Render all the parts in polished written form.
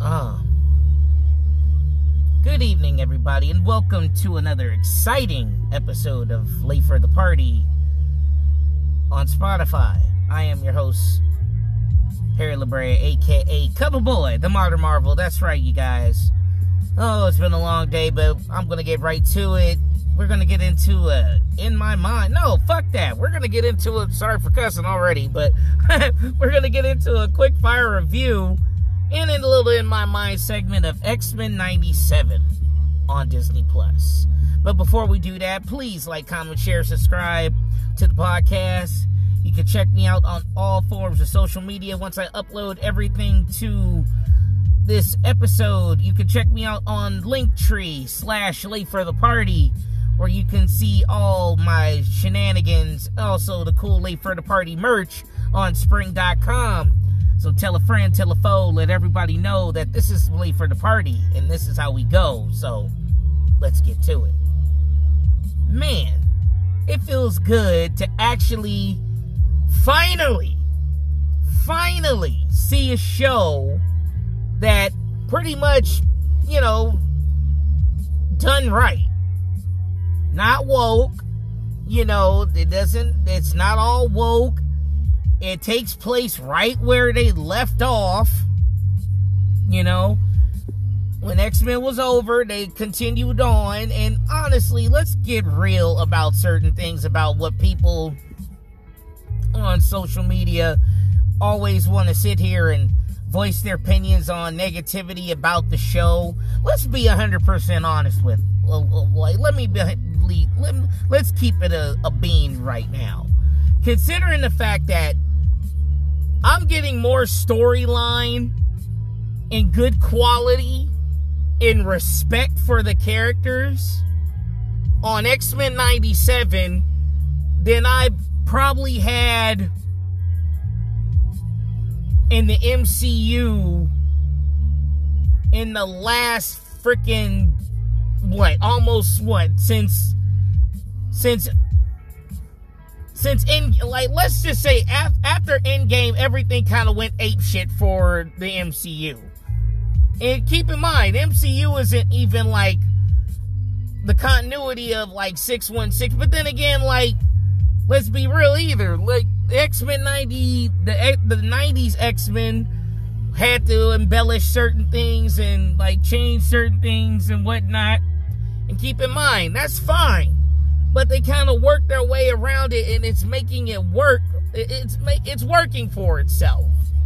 Good evening, everybody, and welcome to another exciting episode of Late for the Party on Spotify. I am your host, Harry LaBrea, a.k.a. Cover Boy, the Modern Marvel. That's right, you guys. Oh, it's been a long day, but I'm going to get right to it. We're going to get into In My Mind. No, fuck that. We're going to get into it. Sorry for cussing already, but we're going to get into a quick fire review and a little In My Mind segment of X-Men 97 on Disney+. But before we do that, please like, comment, share, subscribe to the podcast. You can check me out on all forms of social media once I upload everything to this episode. You can check me out on Linktree/Late for the Party, where you can see all my shenanigans. Also, the cool Late for the Party merch on Spring.com. So tell a friend, tell a foe, let everybody know that this is Late for the Party, and this is how we go. So, let's get to it. Man, it feels good to actually, finally see a show that pretty much, done right. Not woke. It's not all woke. It takes place right where they left off. When X-Men was over, they continued on. And honestly, let's get real about certain things, about what people on social media always want to sit here and voice their opinions on negativity about the show. Let's be 100% honest with. Let's keep it a bean right now. Considering the fact that I'm getting more storyline and good quality and respect for the characters on X-Men 97 than I probably had in the MCU in the last freaking let's just say after Endgame, everything kind of went apeshit for the MCU. And keep in mind, MCU isn't even the continuity of 616, but then again, let's be real either. X-Men 90, the 90s X-Men had to embellish certain things and change certain things and whatnot. And keep in mind, that's fine. But they kind of work their way around it, and it's making it work. It's working for itself.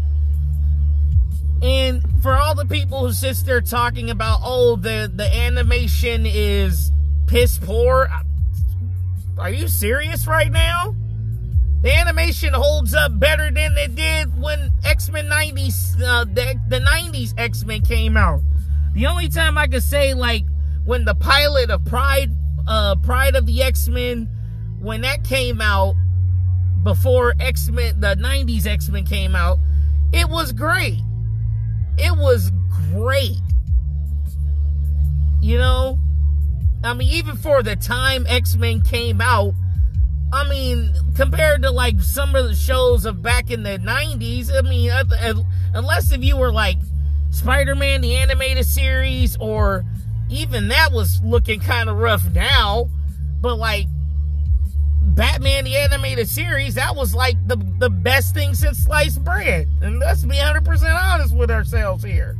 And for all the people who sit there talking about, the animation is piss poor, are you serious right now? The animation holds up better than it did when X-Men 90s, the 90s X-Men came out. The only time I could say, when the pilot of Pride of the X-Men, when that came out, before X-Men, the 90s X-Men came out, it was great. It was great. Even for the time X-Men came out, compared to some of the shows of back in the 90s, unless if you were Spider-Man, the animated series, or even that was looking kind of rough now, but Batman, the animated series, that was the best thing since sliced bread. And let's be 100% honest with ourselves here.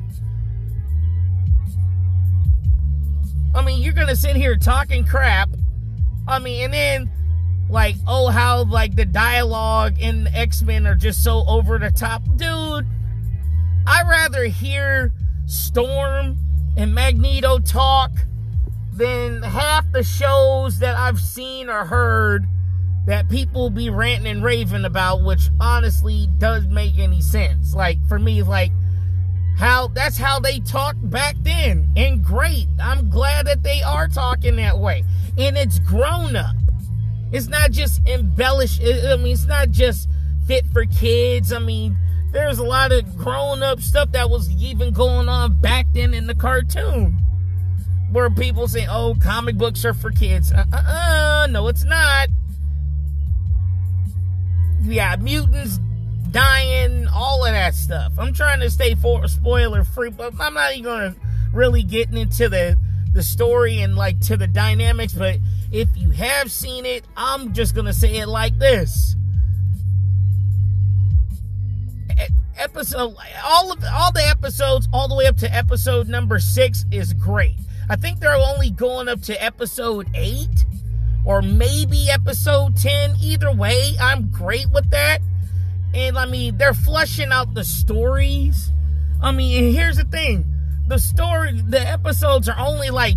You're gonna sit here talking crap, and then how the dialogue in the X-Men are just so over the top. Dude, I'd rather hear Storm and Magneto talk than half the shows that I've seen or heard that people be ranting and raving about, which honestly doesn't make any sense. For me, that's how they talked back then. And great. I'm glad that they are talking that way. And it's grown up. It's not just embellished. It's not just fit for kids. There's a lot of grown-up stuff that was even going on back then in the cartoon, where people say, comic books are for kids. No, it's not. Yeah, mutants dying, all of that stuff. I'm trying to stay spoiler free, but I'm not even going to really getting into the story and like to the dynamics. But if you have seen it, I'm just going to say it like this. All the episodes all the way up to episode number 6 is great. I think they're only going up to episode 8 or maybe episode 10. Either way, I'm great with that. And I mean, they're fleshing out the stories. I mean, and here's the thing. The episodes are only like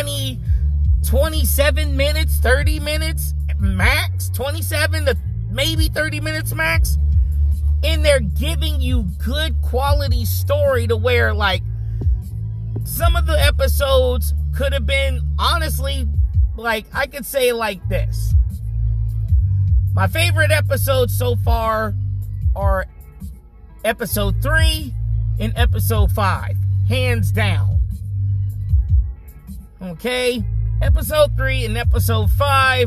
27 minutes, 30 minutes max, 27 to maybe 30 minutes max. And they're giving you good quality story to where, like, some of the episodes could have been, honestly, like, I could say like this. My favorite episodes so far are episode 3 and episode 5. Hands down. Okay? Episode 3 and episode 5.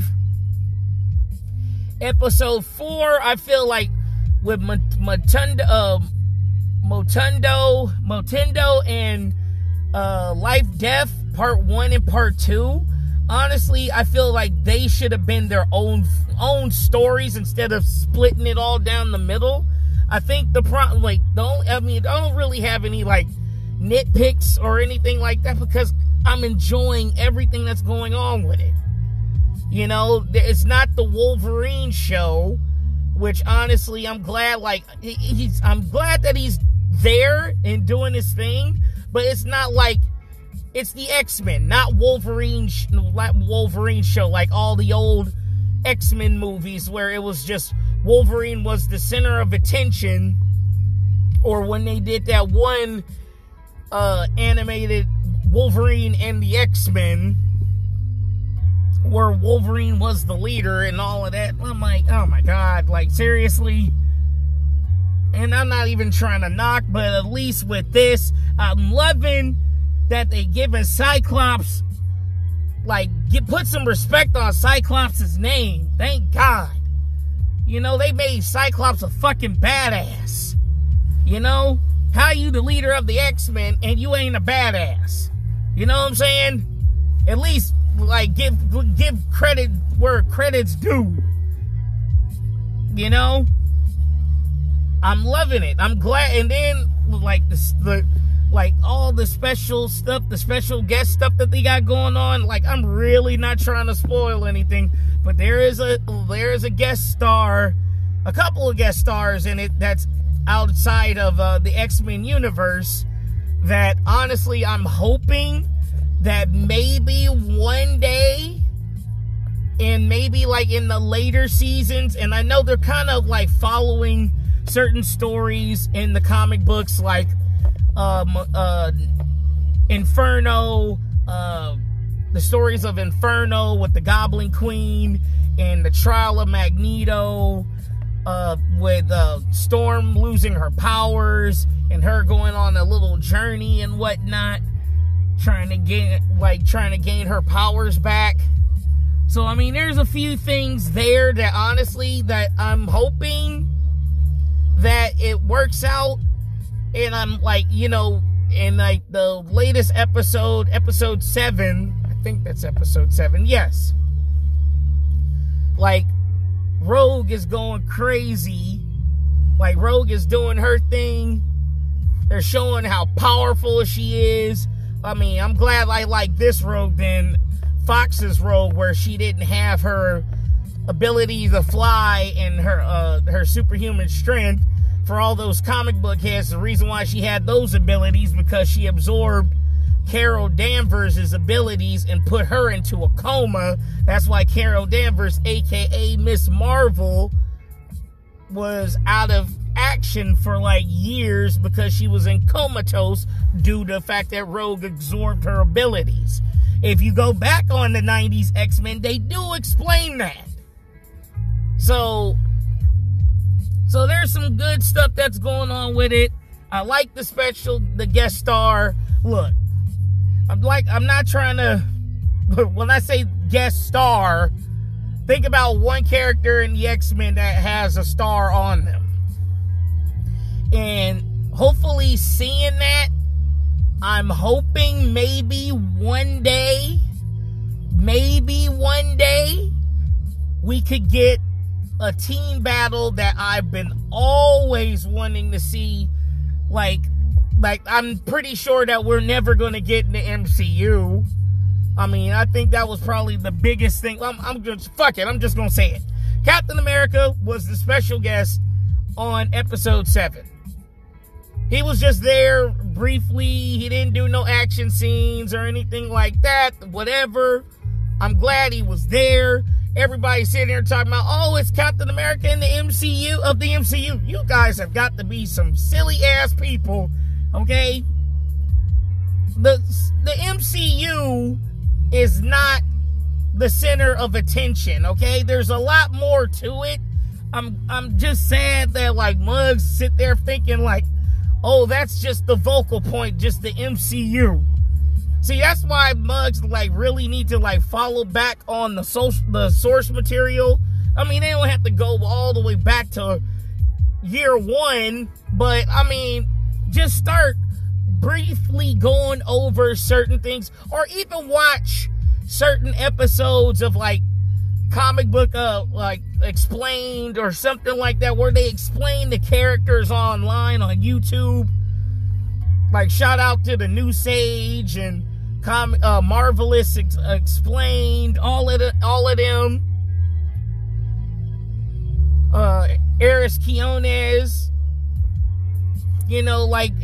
Episode 4, I feel like with Motendo and Life Death Part 1 and Part 2. Honestly, I feel like they should have been their own stories instead of splitting it all down the middle. I think I don't really have any like nitpicks or anything like that because I'm enjoying everything that's going on with it. You know, it's not the Wolverine show, which honestly I'm glad I'm glad that he's there and doing his thing, but it's not like it's the X-Men, not Wolverine show like all the old X-Men movies where it was just Wolverine was the center of attention, or when they did that one animated Wolverine and the X-Men where Wolverine was the leader and all of that. I'm like, oh my God, like seriously? And I'm not even trying to knock, but at least with this, I'm loving that they giving Cyclops, like, put some respect on Cyclops' name. Thank God. You know, they made Cyclops a fucking badass. You know? How you the leader of the X-Men and you ain't a badass? You know what I'm saying? At least, like, give credit where credit's due. You know? I'm loving it. I'm glad. And then, like, all the special stuff, the special guest stuff that they got going on, like, I'm really not trying to spoil anything, but there is a guest star, a couple of guest stars in it that's outside of the X-Men universe that, honestly, I'm hoping that maybe one day, and maybe, like, in the later seasons, and I know they're kind of, like, following certain stories in the comic books, like, Inferno, the stories of Inferno with the Goblin Queen and the trial of Magneto, with Storm losing her powers and her going on a little journey and whatnot, trying to gain her powers back. So I mean, there's a few things there that honestly that I'm hoping that it works out. And I'm like, you know, in like the latest episode 7, I think that's episode 7, yes. Like, Rogue is going crazy. Like, Rogue is doing her thing. They're showing how powerful she is. I mean, I'm glad I like this Rogue than Fox's Rogue, where she didn't have her ability to fly and her superhuman strength. For all those comic book heads, the reason why she had those abilities because she absorbed Carol Danvers' abilities and put her into a coma. That's why Carol Danvers, aka Miss Marvel, was out of action for like years because she was in comatose due to the fact that Rogue absorbed her abilities. If you go back on the 90s X-Men, they do explain that. So there's some good stuff that's going on with it. I like the guest star. Look, I'm not trying to, when I say guest star, think about one character in the X-Men that has a star on them. And hopefully seeing that. I'm hoping maybe one day, we could get a team battle that I've been always wanting to see. Like I'm pretty sure that we're never going to get in the MCU. I mean, I think that was probably the biggest thing. I'm just going to say it. Captain America was the special guest on episode 7. He was just there briefly. He didn't do no action scenes or anything like that. Whatever. I'm glad he was there. Everybody sitting there talking about, oh, it's Captain America in the MCU of the MCU. You guys have got to be some silly ass people, okay? The MCU is not the center of attention, okay? There's a lot more to it. I'm just sad that like mugs sit there thinking like, oh, that's just the vocal point, just the MCU. See, that's why mugs like really need to like follow back on the source material. I mean, they don't have to go all the way back to year 1, but I mean, just start briefly going over certain things, or even watch certain episodes of like comic book like explained or something like that, where they explain the characters online on YouTube. Like shout out to the New Sage and Marvelous Explained, all of them. Eris Quiones, you know,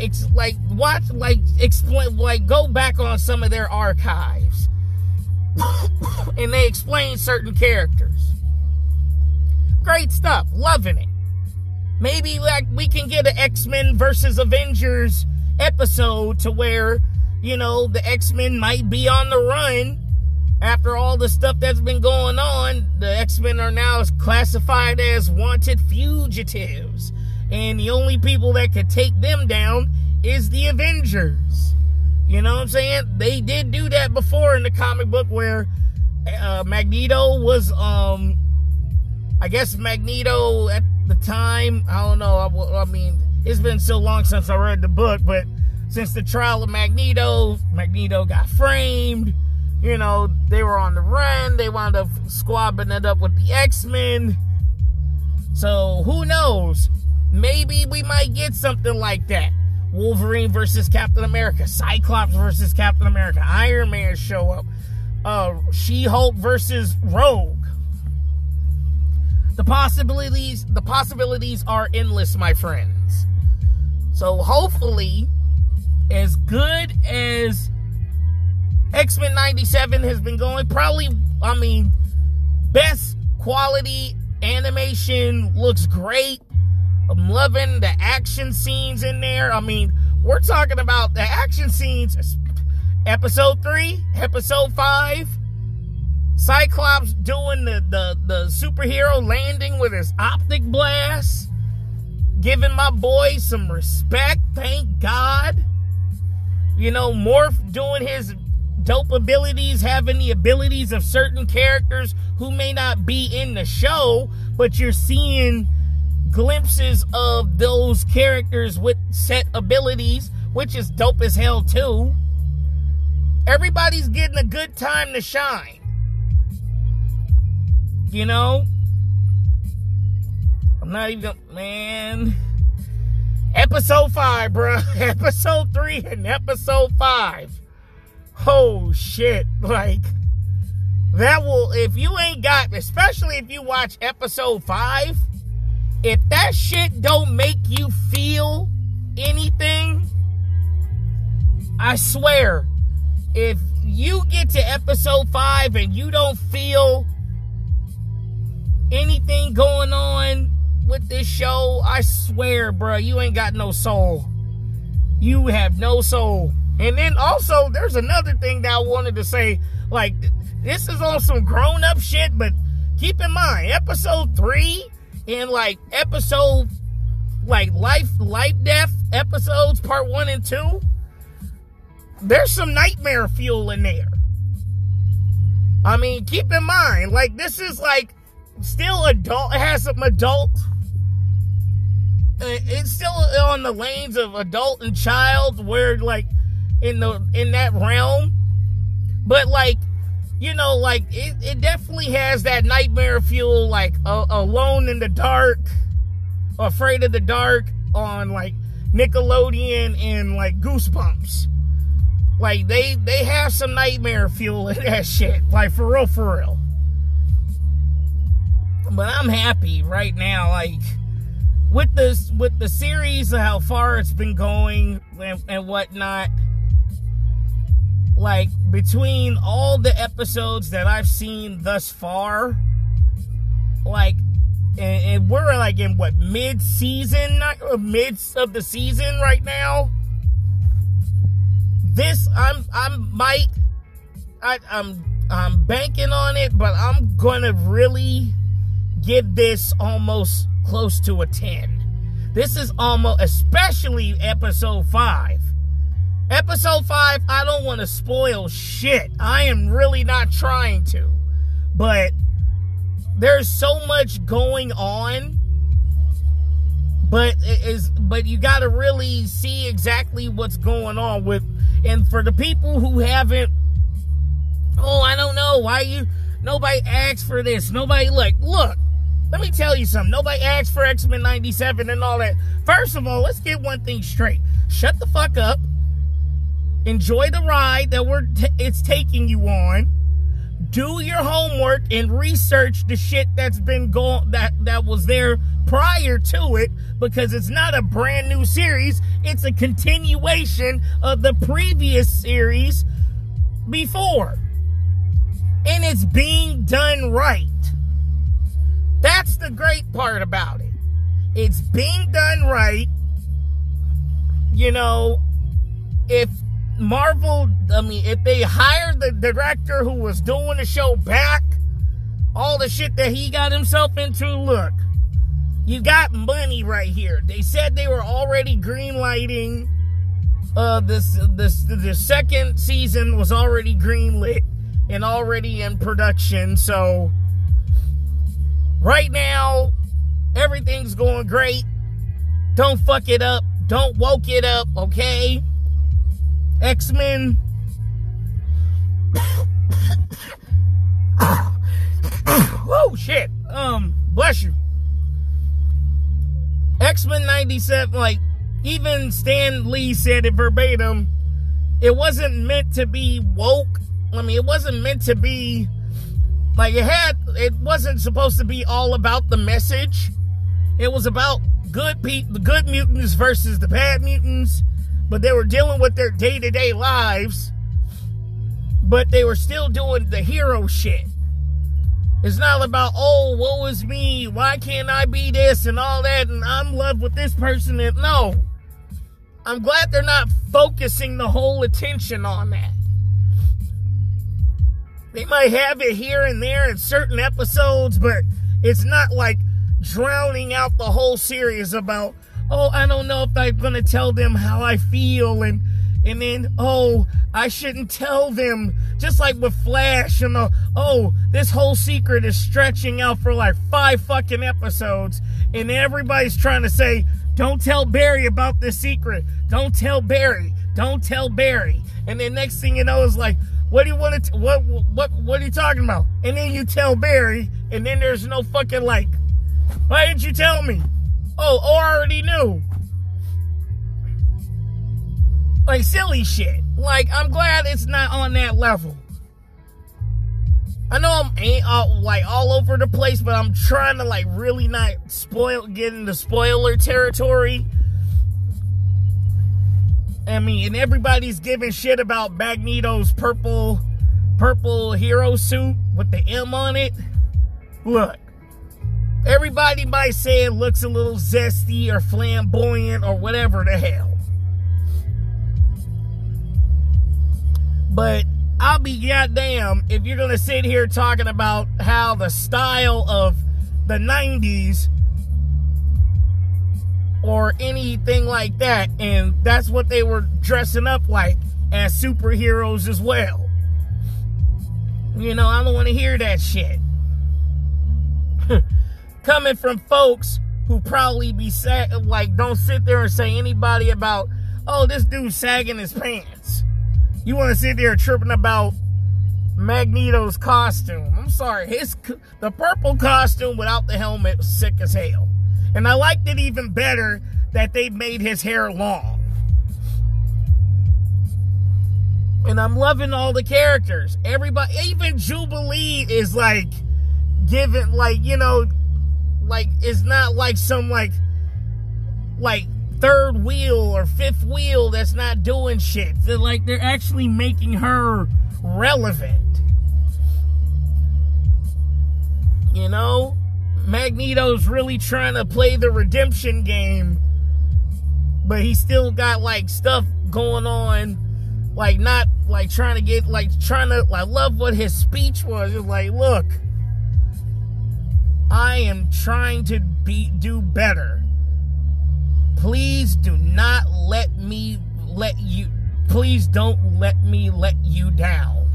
go back on some of their archives and they explain certain characters. Great stuff, loving it. Maybe like we can get an X-Men versus Avengers episode to where, you know, the X-Men might be on the run after all the stuff that's been going on. The X-Men are now classified as wanted fugitives, and the only people that could take them down is the Avengers. You know what I'm saying? They did do that before in the comic book where Magneto was, I guess Magneto at the time, I don't know, I mean, it's been so long since I read the book, but since the trial of Magneto got framed, you know, they were on the run, they wound up squabbing it up with the X-Men. So, who knows? Maybe we might get something like that. Wolverine versus Captain America, Cyclops versus Captain America, Iron Man show up, She-Hulk versus Rogue. The possibilities are endless, my friends. So hopefully, as good as X-Men 97 has been going, probably, I mean, best quality animation, looks great. I'm loving the action scenes in there. I mean, we're talking about the action scenes. Episode 3, Episode 5, Cyclops doing the superhero landing with his optic blast, giving my boy some respect, thank God. You know, Morph doing his dope abilities, having the abilities of certain characters who may not be in the show, but you're seeing glimpses of those characters with set abilities, which is dope as hell too. Everybody's getting a good time to shine. You know? I'm not even, man. Episode 5, bro. Episode 3 and Episode 5. Oh, shit. Like, that will, if you ain't got, especially if you watch Episode 5, if that shit don't make you feel anything, I swear, if you get to Episode 5 and you don't feel anything going on with this show, I swear, bro, you ain't got no soul. You have no soul. And then also, there's another thing that I wanted to say. Like, this is on some grown-up shit, but keep in mind, Episode 3 and, like, episode, like, life, death episodes, part 1 and 2, there's some nightmare fuel in there. I mean, keep in mind, like, this is, like, still adult, it has some adult it's still on the lanes of adult and child, where like in that realm, but like, you know, like it definitely has that nightmare feel, like Alone in the Dark, Afraid of the Dark on like Nickelodeon and like Goosebumps. Like they have some nightmare feel in that shit, like for real. But I'm happy right now, like with the series, how far it's been going and whatnot. Like between all the episodes that I've seen thus far, like, and we're like in what, mid-season, midst of the season right now. This I'm banking on it, but I'm gonna really give this almost close to a 10. This is almost, especially episode 5. Episode 5, I don't want to spoil shit. I am really not trying to. But there's so much going on. But you got to really see exactly what's going on with. And for the people who haven't, I don't know why nobody asked for this. Nobody, look. Let me tell you something. Nobody asked for X-Men 97 and all that. First of all, let's get one thing straight. Shut the fuck up. Enjoy the ride that it's taking you on. Do your homework and research the shit that's been going, that was there prior to it, because it's not a brand new series. It's a continuation of the previous series before. And it's being done right. That's the great part about it. It's being done right. You know, if they hired the director who was doing the show back, all the shit that he got himself into, look, you got money right here. They said they were already greenlighting, the second season was already greenlit and already in production, so right now, everything's going great. Don't fuck it up. Don't woke it up, okay? X-Men. Oh, shit. Bless you. X-Men 97, like, even Stan Lee said it verbatim. It wasn't meant to be woke. I mean, it wasn't meant to be, like, it wasn't supposed to be all about the message. It was about the good mutants versus the bad mutants. But they were dealing with their day-to-day lives. But they were still doing the hero shit. It's not about, oh, woe is me, why can't I be this and all that, and I'm in love with this person. And no. I'm glad they're not focusing the whole attention on that. They might have it here and there in certain episodes, but it's not like drowning out the whole series about, oh, I don't know if I'm going to tell them how I feel, and then, oh, I shouldn't tell them. Just like with Flash, and this whole secret is stretching out for like 5 fucking episodes, and everybody's trying to say, don't tell Barry about this secret. Don't tell Barry. Don't tell Barry. And then next thing you know is like, what do you want to, what are you talking about? And then you tell Barry, and then there's no fucking like, why didn't you tell me? Oh, I already knew. Like silly shit. Like, I'm glad it's not on that level. I know I'm like all over the place, but I'm trying to like really not get into spoiler territory. I mean, and everybody's giving shit about Magneto's purple hero suit with the M on it. Look, everybody might say it looks a little zesty or flamboyant or whatever the hell. But I'll be goddamn if you're going to sit here talking about how the style of the 90s or anything like that, and that's what they were dressing up like as superheroes as well. You know, I don't want to hear that shit. Coming from folks who probably be don't sit there and say anybody about, oh, this dude's sagging his pants. You want to sit there tripping about Magneto's costume. I'm sorry, the purple costume without the helmet was sick as hell. And I liked it even better that they made his hair long. And I'm loving all the characters. Everybody, even Jubilee is giving, it's not like some third wheel or fifth wheel that's not doing shit. They're actually making her relevant. Magneto's really trying to play the redemption game, but he still got stuff going on, I love what his speech was. It's look, I am trying to do better. Please do not please don't let me let you down.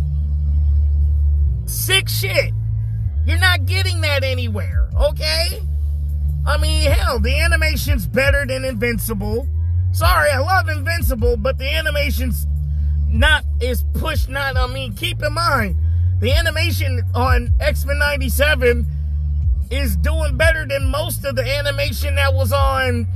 Sick shit. You're not getting that anywhere, okay? I mean, hell, the animation's better than Invincible. Sorry, I love Invincible, but the animation's keep in mind, the animation on X-Men 97 is doing better than most of the animation that was on,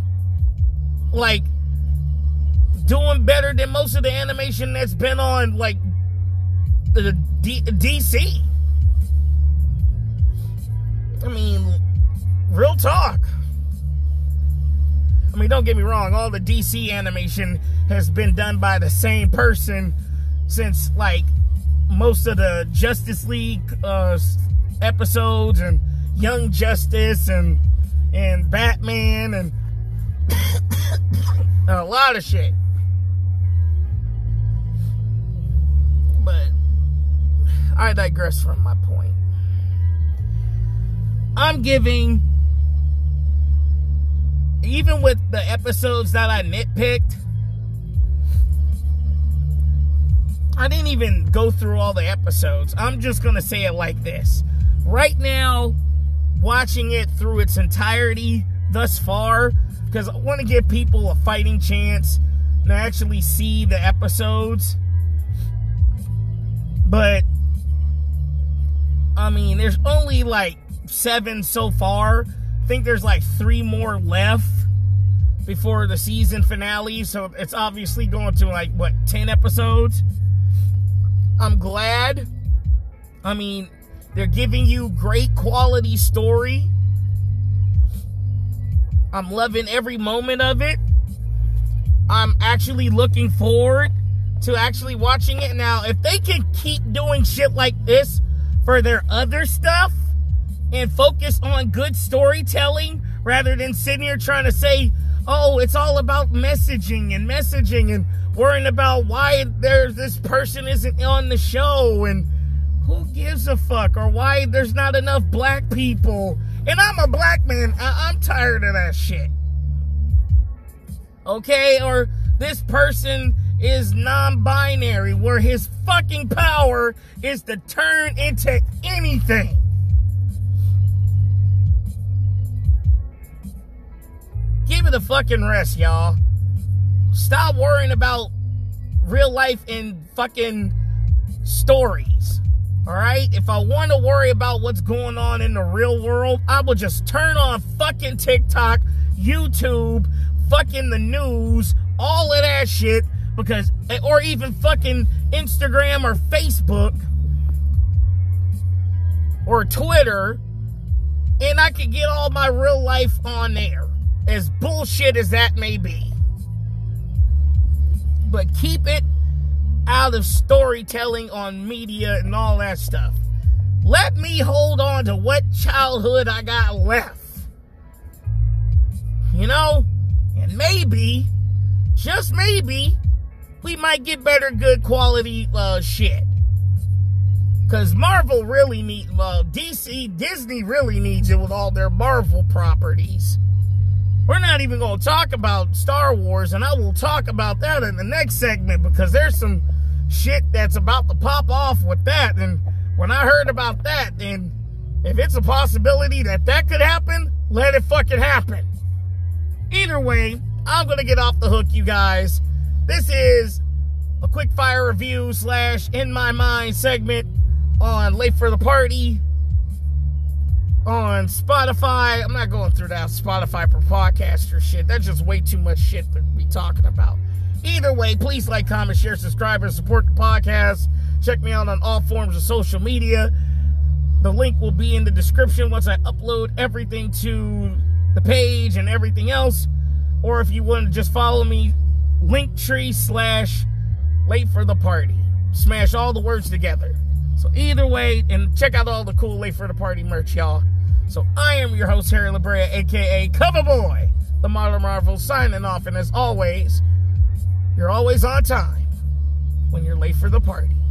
doing better than most of the animation that's been on, the DC. I mean, real talk. I mean, don't get me wrong, all the DC animation has been done by the same person since, most of the Justice League episodes and Young Justice and Batman and a lot of shit. But I digress from my point. I'm giving, even with the episodes that I nitpicked, I didn't even go through all the episodes. I'm just going to say it like this. Right now, watching it through its entirety thus far, because I want to give people a fighting chance to actually see the episodes. But, I mean, there's only 7 so far. I think there's 3 more left before the season finale. So it's obviously going to 10 episodes. I'm glad. I mean, they're giving you great quality story. I'm loving every moment of it. I'm actually looking forward to actually watching it. Now, if they can keep doing shit like this for their other stuff and focus on good storytelling rather than sitting here trying to say, oh, it's all about messaging and worrying about why this person isn't on the show and who gives a fuck, or why there's not enough black people. And I'm a black man. I'm tired of that shit. Okay? Or this person is non-binary, where his fucking power is to turn into anything. Give it a fucking rest, y'all. Stop worrying about real life and fucking stories. Alright? If I want to worry about what's going on in the real world, I will just turn on fucking TikTok, YouTube, fucking the news, all of that shit, because, or even fucking Instagram or Facebook or Twitter, and I could get all my real life on there, as bullshit as that may be. But keep it out of storytelling on media and all that stuff. Let me hold on to what childhood I got left. You know? And maybe, just maybe, we might get better good quality shit. Because Marvel really needs, Disney really needs it with all their Marvel properties. We're not even going to talk about Star Wars, and I will talk about that in the next segment, because there's some shit that's about to pop off with that. And when I heard about that, then If it's a possibility that could happen, let it fucking happen. Either way, I'm going to get off the hook, you guys. This is a quick fire review / in my mind segment on Late for the Party on Spotify. I'm not going through that Spotify for podcaster shit. That's just way too much shit to be talking about. Either way, please like, comment, share, subscribe, and support the podcast. Check me out on all forms of social media. The link will be in the description once I upload everything to the page and everything else. Or if you want to just follow me, Linktree / Late for the Party. Smash all the words together. So either way, and check out all the cool Late for the Party merch, y'all. So I am your host, Harry Labrea, a.k.a. Coverboy, the Modern Marvel, signing off. And as always, you're always on time when you're late for the party.